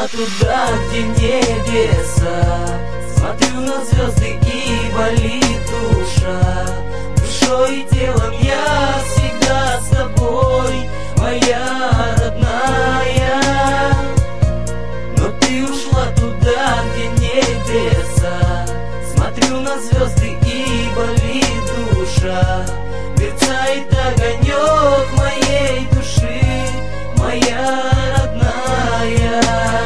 туда, где небеса. Смотрю на звезды и болит душа. Душой и телом я всегда с тобой, моя родная. Но ты ушла туда, где небеса. Смотрю на звезды и болит душа. Мерцает огонек моей души, моя родная.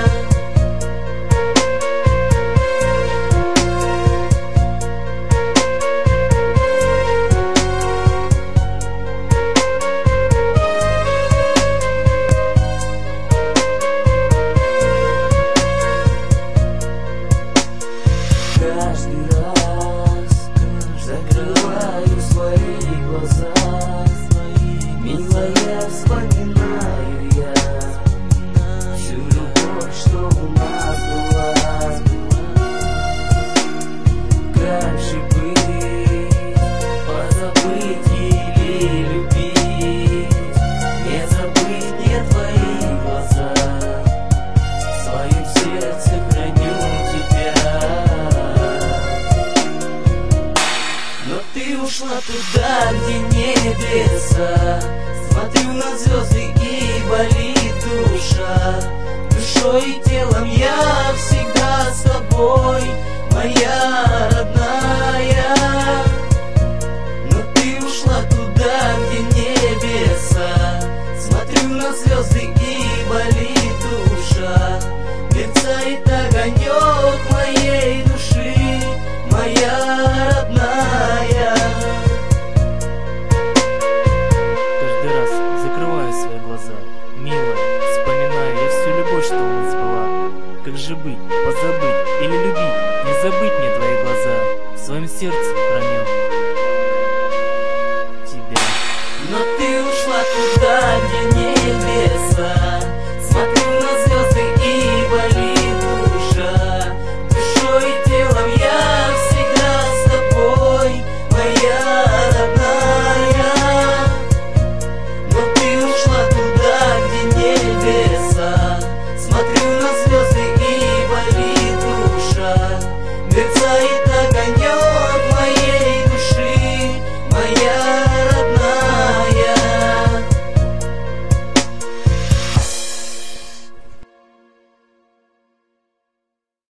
Каждый раз закрываю свои глаза, милая, вспоминаю я всю любовь, что у нас была. Как же быть, позабыть или любить? Не забыть мне твои глаза, в своем сердце храню тебя. Но ты ушла туда, где небеса. Смотрю на звезды и болит душа. Душой и телом я всегда с тобой, моя родная. Но ты ушла туда, где небеса. Смотрю на звезды и болит душа. Мерцает огонек моей души, моя родная. Каждый раз закрываю свои глаза, милая, вспоминаю я всю любовь, что у нас была. Как же быть, позабыть или любить? Не забыть мне твои глаза, в своем сердце храню тебя. Но ты ушла туда,